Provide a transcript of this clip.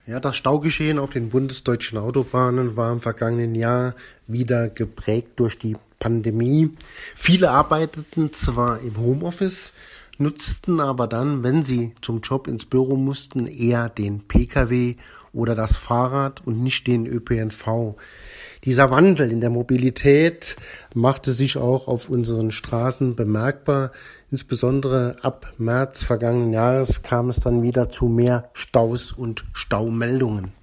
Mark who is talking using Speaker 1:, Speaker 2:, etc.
Speaker 1: Ja, das Staugeschehen auf den bundesdeutschen Autobahnen war im vergangenen Jahr wieder geprägt durch die Pandemie. Viele arbeiteten zwar im Homeoffice, nutzten aber dann, wenn sie zum Job ins Büro mussten, eher den Pkw oder das Fahrrad und nicht den ÖPNV. Dieser Wandel in der Mobilität machte sich auch auf unseren Straßen bemerkbar. Insbesondere ab März vergangenen Jahres kam es dann wieder zu mehr Staus und Staumeldungen.